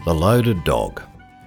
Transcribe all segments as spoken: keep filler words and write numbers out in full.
The Loaded Dog.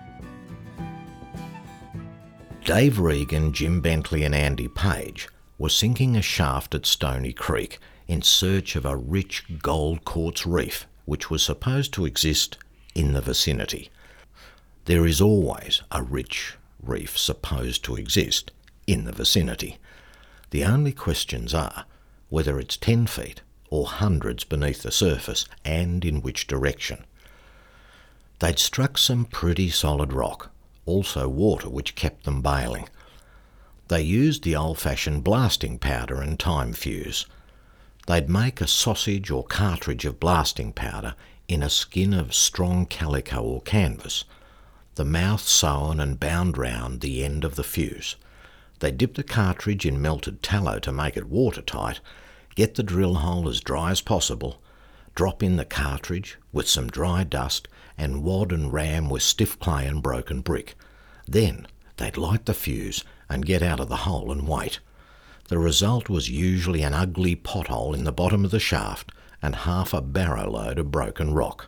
Dave Regan, Jim Bentley and Andy Page were sinking a shaft at Stony Creek in search of a rich gold quartz reef which was supposed to exist in the vicinity. There is always a rich reef supposed to exist in the vicinity. The only questions are whether it's ten feet or hundreds beneath the surface and in which direction. They'd struck some pretty solid rock, also water which kept them bailing. They used the old-fashioned blasting powder and time fuse. They'd make a sausage or cartridge of blasting powder in a skin of strong calico or canvas, the mouth sewn and bound round the end of the fuse. They dip the cartridge in melted tallow to make it watertight, get the drill hole as dry as possible, drop in the cartridge with some dry dust and wad and ram with stiff clay and broken brick. Then they'd light the fuse and get out of the hole and wait. The result was usually an ugly pothole in the bottom of the shaft and half a barrow load of broken rock.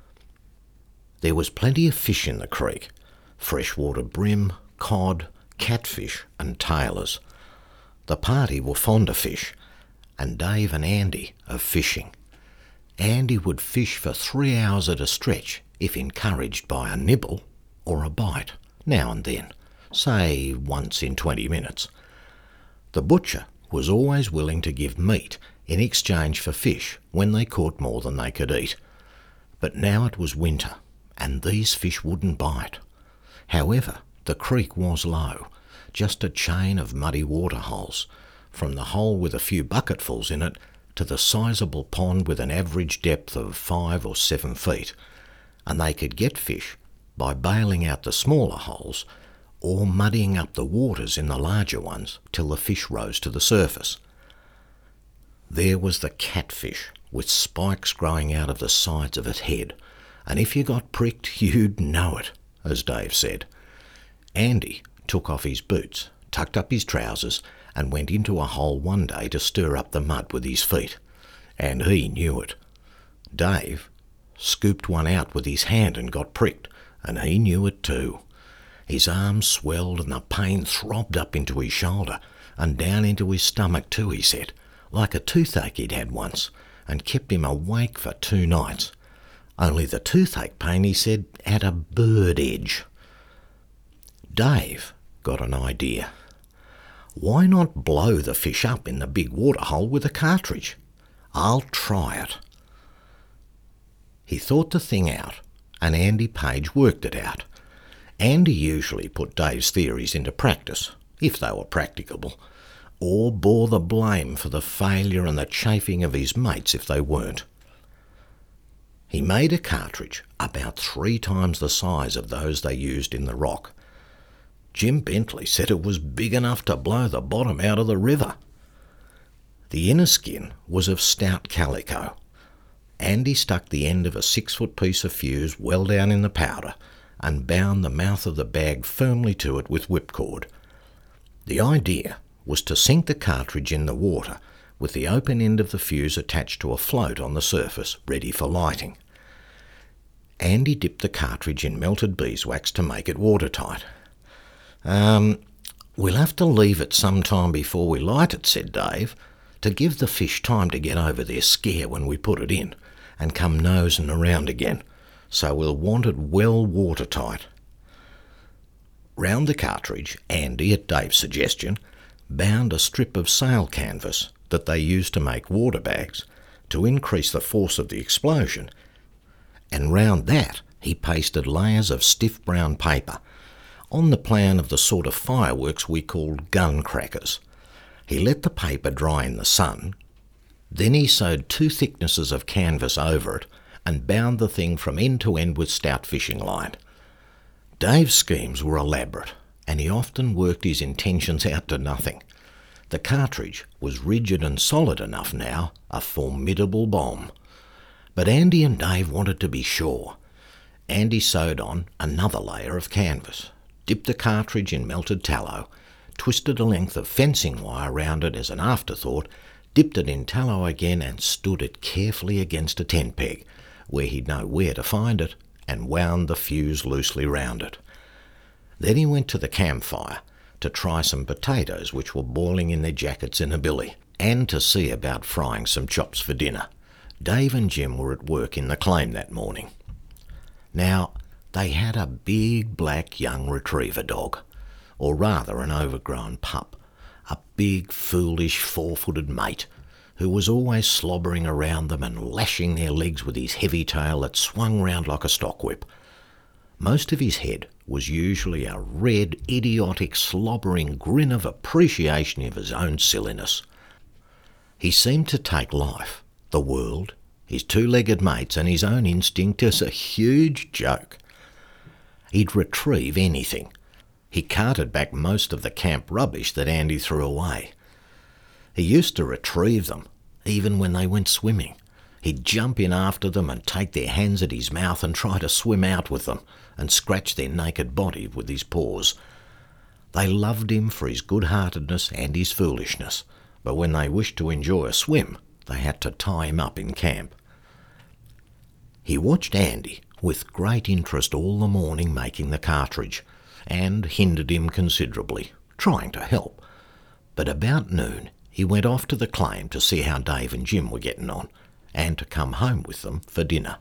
There was plenty of fish in the creek, freshwater bream, cod, catfish and tailors. The party were fond of fish, and Dave and Andy of fishing. Andy would fish for three hours at a stretch if encouraged by a nibble or a bite, now and then, say once in twenty minutes. The butcher was always willing to give meat in exchange for fish when they caught more than they could eat. But now it was winter, and these fish wouldn't bite. However, the creek was low, just a chain of muddy waterholes, from the hole with a few bucketfuls in it to the sizable pond with an average depth of five or seven feet, and they could get fish by bailing out the smaller holes or muddying up the waters in the larger ones till the fish rose to the surface. There was the catfish, with spikes growing out of the sides of its head, and if you got pricked, you'd know it, as Dave said. Andy took off his boots, tucked up his trousers, and went into a hole one day to stir up the mud with his feet, and he knew it. Dave scooped one out with his hand and got pricked, and he knew it too. His arm swelled and the pain throbbed up into his shoulder and down into his stomach too, he said, like a toothache he'd had once, and kept him awake for two nights. Only the toothache pain, he said, had a bird edge. Dave got an idea. Why not blow the fish up in the big waterhole with a cartridge? I'll try it. He thought the thing out, and Andy Page worked it out. Andy usually put Dave's theories into practice, if they were practicable, or bore the blame for the failure and the chafing of his mates if they weren't. He made a cartridge about three times the size of those they used in the rock. Jim Bentley said it was big enough to blow the bottom out of the river. The inner skin was of stout calico. Andy stuck the end of a six-foot piece of fuse well down in the powder and bound the mouth of the bag firmly to it with whipcord. The idea was to sink the cartridge in the water with the open end of the fuse attached to a float on the surface, ready for lighting. Andy dipped the cartridge in melted beeswax to make it watertight. Um, we'll have to leave it some time before we light it, said Dave, to give the fish time to get over their scare when we put it in and come nosing around again, so we'll want it well watertight. Round the cartridge, Andy, at Dave's suggestion, bound a strip of sail canvas that they used to make water bags to increase the force of the explosion, and round that he pasted layers of stiff brown paper, on the plan of the sort of fireworks we called gun crackers. He let the paper dry in the sun, then he sewed two thicknesses of canvas over it and bound the thing from end to end with stout fishing line. Dave's schemes were elaborate, and he often worked his intentions out to nothing. The cartridge was rigid and solid enough now, a formidable bomb. But Andy and Dave wanted to be sure. Andy sewed on another layer of canvas, dipped the cartridge in melted tallow, twisted a length of fencing wire round it as an afterthought, dipped it in tallow again and stood it carefully against a tent peg, where he'd know where to find it, and wound the fuse loosely round it. Then he went to the campfire to try some potatoes which were boiling in their jackets in a billy, and to see about frying some chops for dinner. Dave and Jim were at work in the claim that morning. Now, they had a big black young retriever dog, or rather an overgrown pup, a big, foolish, four-footed mate, who was always slobbering around them and lashing their legs with his heavy tail that swung round like a stockwhip. Most of his head was usually a red, idiotic, slobbering grin of appreciation of his own silliness. He seemed to take life, the world, his two-legged mates and his own instinct as a huge joke. He'd retrieve anything. He carted back most of the camp rubbish that Andy threw away. He used to retrieve them, even when they went swimming. He'd jump in after them and take their hands at his mouth and try to swim out with them and scratch their naked body with his paws. They loved him for his good-heartedness and his foolishness, but when they wished to enjoy a swim, they had to tie him up in camp. He watched Andy with great interest all the morning making the cartridge, and hindered him considerably, trying to help. But about noon he went off to the claim to see how Dave and Jim were getting on, and to come home with them for dinner.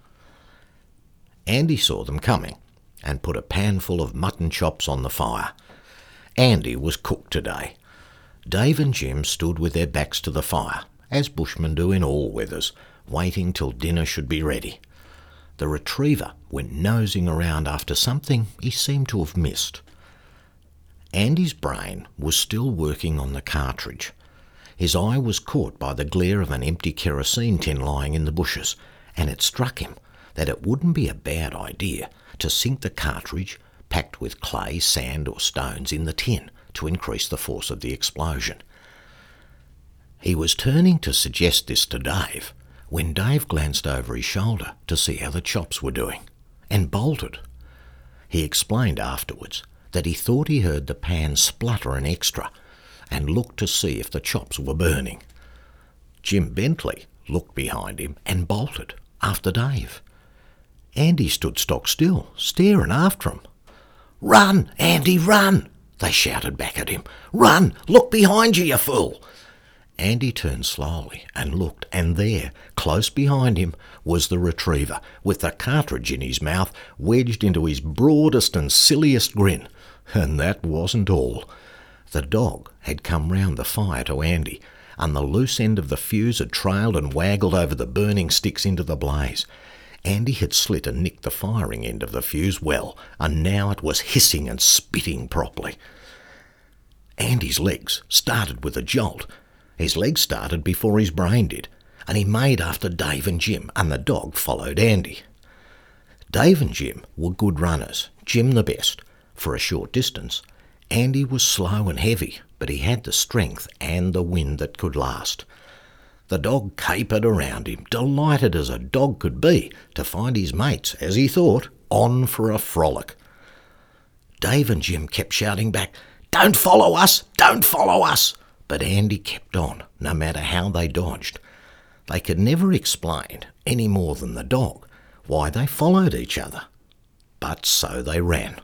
Andy saw them coming, and put a pan full of mutton chops on the fire. Andy was cook today. Dave and Jim stood with their backs to the fire, as bushmen do in all weathers, waiting till dinner should be ready. The retriever went nosing around after something he seemed to have missed. Andy's brain was still working on the cartridge. His eye was caught by the glare of an empty kerosene tin lying in the bushes, and it struck him that it wouldn't be a bad idea to sink the cartridge, packed with clay, sand or stones, in the tin to increase the force of the explosion. He was turning to suggest this to Dave when Dave glanced over his shoulder to see how the chops were doing, and bolted. He explained afterwards that he thought he heard the pan splutter an extra, and looked to see if the chops were burning. Jim Bentley looked behind him and bolted after Dave. Andy stood stock still, staring after him. "Run, Andy, run!" they shouted back at him. "Run! Look behind you, you fool!" Andy turned slowly and looked, and there, close behind him, was the retriever, with the cartridge in his mouth, wedged into his broadest and silliest grin. And that wasn't all. The dog had come round the fire to Andy, and the loose end of the fuse had trailed and waggled over the burning sticks into the blaze. Andy had slit and nicked the firing end of the fuse well, and now it was hissing and spitting properly. Andy's legs started with a jolt. His legs started before his brain did, and he made after Dave and Jim, and the dog followed Andy. Dave and Jim were good runners, Jim the best. For a short distance, Andy was slow and heavy, but he had the strength and the wind that could last. The dog capered around him, delighted as a dog could be to find his mates, as he thought, on for a frolic. Dave and Jim kept shouting back, "Don't follow us! Don't follow us!" But Andy kept on, no matter how they dodged. They could never explain, any more than the dog, why they followed each other. But so they ran.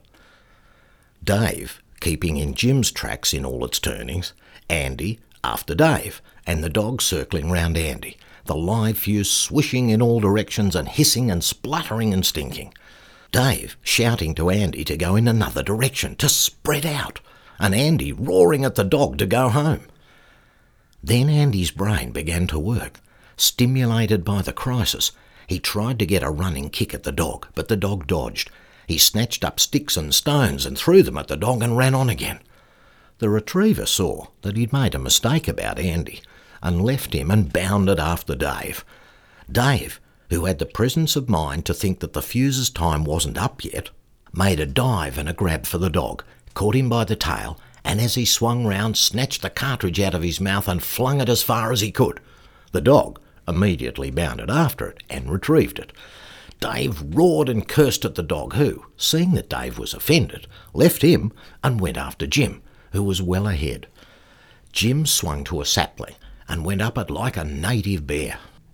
Dave keeping in Jim's tracks in all its turnings, Andy after Dave, and the dog circling round Andy, the live fuse swishing in all directions and hissing and spluttering and stinking. Dave shouting to Andy to go in another direction, to spread out, and Andy roaring at the dog to go home. Then Andy's brain began to work. Stimulated by the crisis, he tried to get a running kick at the dog, but the dog dodged. He snatched up sticks and stones and threw them at the dog and ran on again. The retriever saw that he'd made a mistake about Andy and left him and bounded after Dave. Dave, who had the presence of mind to think that the fuse's time wasn't up yet, made a dive and a grab for the dog, caught him by the tail, and as he swung round, snatched the cartridge out of his mouth and flung it as far as he could. The dog immediately bounded after it and retrieved it. Dave roared and cursed at the dog who, seeing that Dave was offended, left him and went after Jim, who was well ahead. Jim swung to a sapling and went up it like a native bear.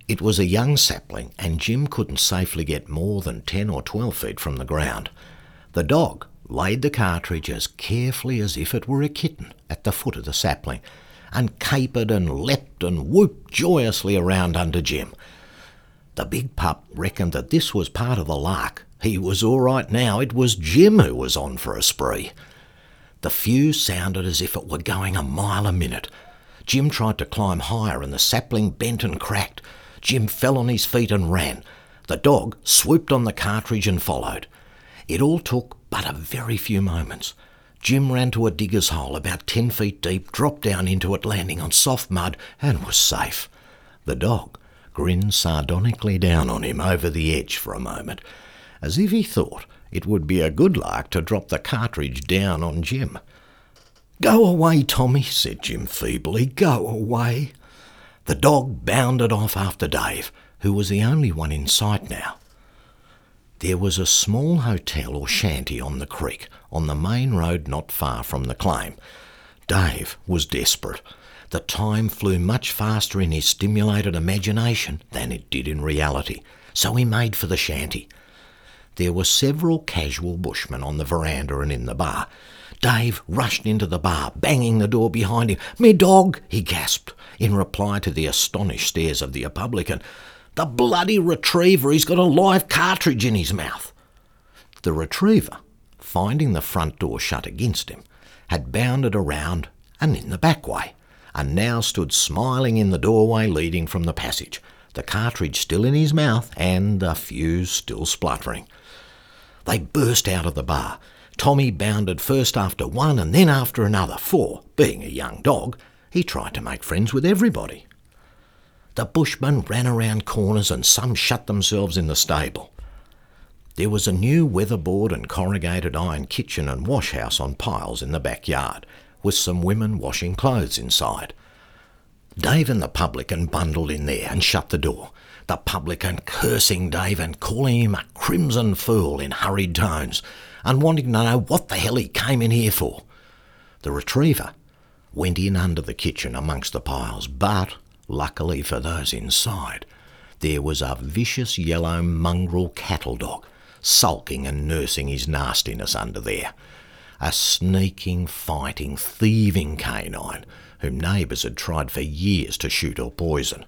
It was a young sapling, and Jim couldn't safely get more than ten or twelve feet from the ground. The dog laid the cartridge as carefully as if it were a kitten at the foot of the sapling, and capered and leapt and whooped joyously around under Jim. The big pup reckoned that this was part of the lark. He was all right now. It was Jim who was on for a spree. The fuse sounded as if it were going a mile a minute. Jim tried to climb higher, and the sapling bent and cracked. Jim fell on his feet and ran. The dog swooped on the cartridge and followed. It all took but a very few moments. Jim ran to a digger's hole about ten feet deep, dropped down into it, landing on soft mud, and was safe. The dog grinned sardonically down on him over the edge for a moment, as if he thought it would be a good lark to drop the cartridge down on Jim. "Go away, Tommy," said Jim feebly. "Go away." The dog bounded off after Dave, who was the only one in sight now. There was a small hotel or shanty on the creek, on the main road not far from the claim. Dave was desperate. The time flew much faster in his stimulated imagination than it did in reality, so he made for the shanty. There were several casual bushmen on the veranda and in the bar. Dave rushed into the bar, banging the door behind him. "Me dog!" he gasped, in reply to the astonished stares of the publican. "The bloody retriever! He's got a live cartridge in his mouth!" The retriever, finding the front door shut against him, had bounded around and in the back way, and now stood smiling in the doorway leading from the passage, the cartridge still in his mouth and the fuse still spluttering. They burst out of the bar. Tommy bounded first after one and then after another, for, being a young dog, he tried to make friends with everybody. The bushmen ran around corners, and some shut themselves in the stable. There was a new weatherboard and corrugated iron kitchen and washhouse on piles in the backyard, with some women washing clothes inside. Dave and the publican bundled in there and shut the door, the publican cursing Dave and calling him a crimson fool in hurried tones, and wanting to know what the hell he came in here for. The retriever went in under the kitchen amongst the piles, but, luckily for those inside, there was a vicious yellow mongrel cattle dog sulking and nursing his nastiness under there. A sneaking, fighting, thieving canine whom neighbours had tried for years to shoot or poison.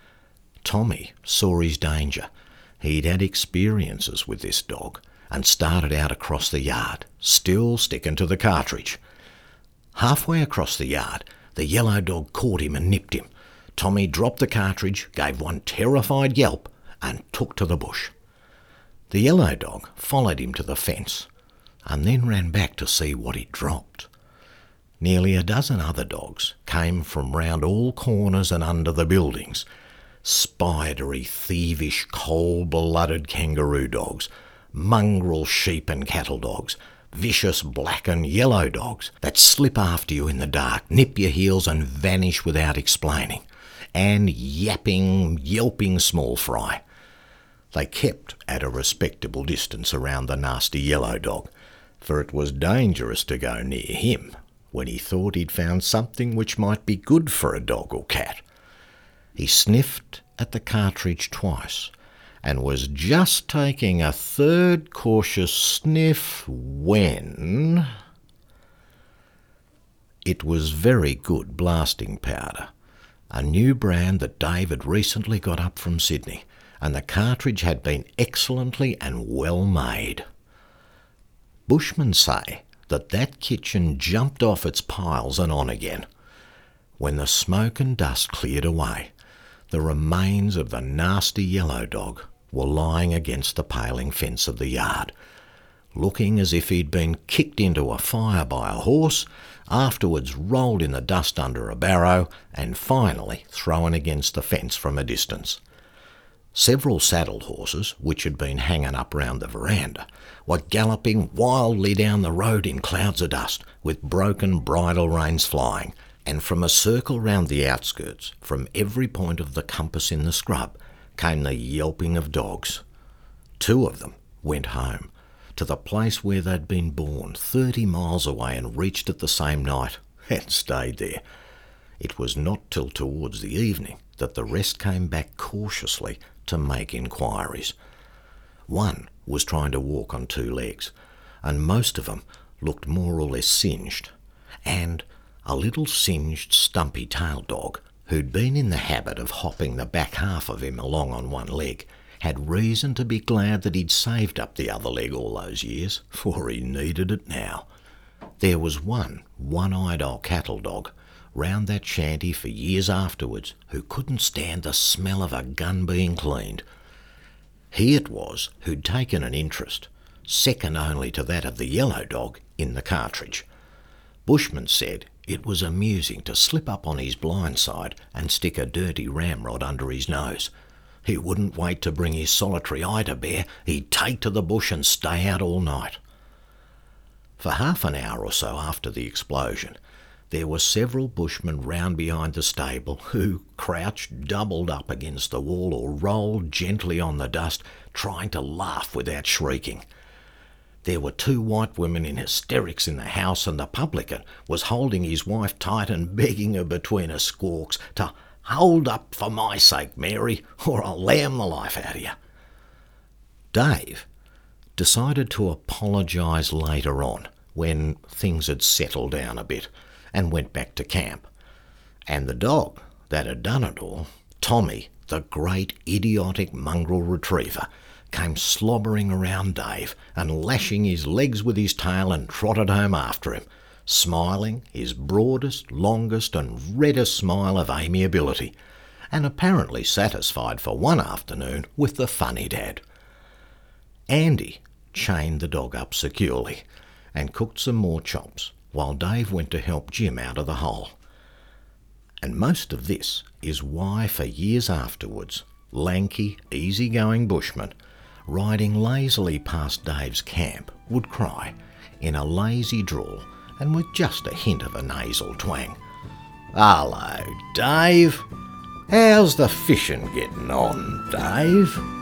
Tommy saw his danger. He'd had experiences with this dog, and started out across the yard, still sticking to the cartridge. Halfway across the yard, the yellow dog caught him and nipped him. Tommy dropped the cartridge, gave one terrified yelp, and took to the bush. The yellow dog followed him to the fence, and then ran back to see what he'd dropped. Nearly a dozen other dogs came from round all corners and under the buildings. Spidery, thievish, cold-blooded kangaroo dogs, mongrel sheep and cattle dogs, vicious black and yellow dogs that slip after you in the dark, nip your heels and vanish without explaining, and yapping, yelping small fry. They kept at a respectable distance around the nasty yellow dog, for it was dangerous to go near him when he thought he'd found something which might be good for a dog or cat. He sniffed at the cartridge twice, and was just taking a third cautious sniff when... It was very good blasting powder, a new brand that Dave had recently got up from Sydney, and the cartridge had been excellently and well made. Bushmen say that that kitchen jumped off its piles and on again. When the smoke and dust cleared away, the remains of the nasty yellow dog were lying against the paling fence of the yard, looking as if he'd been kicked into a fire by a horse, afterwards rolled in the dust under a barrow, and finally thrown against the fence from a distance. Several saddle horses, which had been hanging up round the veranda, were galloping wildly down the road in clouds of dust, with broken bridle reins flying, and from a circle round the outskirts, from every point of the compass in the scrub, came the yelping of dogs. Two of them went home, to the place where they'd been born, thirty miles away, and reached it the same night, and stayed there. It was not till towards the evening that the rest came back cautiously to make inquiries. One was trying to walk on two legs, and most of them looked more or less singed, and a little singed stumpy-tailed dog, who'd been in the habit of hopping the back half of him along on one leg, had reason to be glad that he'd saved up the other leg all those years, for he needed it now. There was one one-eyed old cattle dog round that shanty for years afterwards who couldn't stand the smell of a gun being cleaned. He it was who'd taken an interest, second only to that of the yellow dog, in the cartridge. Bushman said it was amusing to slip up on his blind side and stick a dirty ramrod under his nose. He wouldn't wait to bring his solitary eye to bear. He'd take to the bush and stay out all night. For half an hour or so after the explosion, there were several bushmen round behind the stable who crouched doubled up against the wall or rolled gently on the dust, trying to laugh without shrieking. There were two white women in hysterics in the house, and the publican was holding his wife tight and begging her between her squawks to "Hold up for my sake, Mary, or I'll lamb the life out of you." Dave decided to apologise later on, when things had settled down a bit, and went back to camp. And the dog that had done it all, Tommy, the great idiotic mongrel retriever, came slobbering around Dave and lashing his legs with his tail and trotted home after him, smiling his broadest, longest and reddest smile of amiability, and apparently satisfied for one afternoon with the fun he'd had. Andy chained the dog up securely and cooked some more chops, while Dave went to help Jim out of the hole. And most of this is why for years afterwards, lanky, easy-going bushmen, riding lazily past Dave's camp, would cry, in a lazy drawl and with just a hint of a nasal twang, "Hello, Dave. How's the fishing getting on, Dave?"